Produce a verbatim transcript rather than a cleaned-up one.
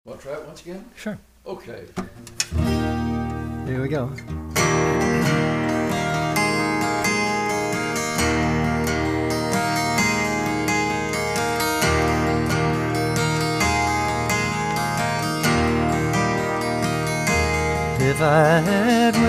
Want to try it once again? Sure. Okay. Here we go. If I had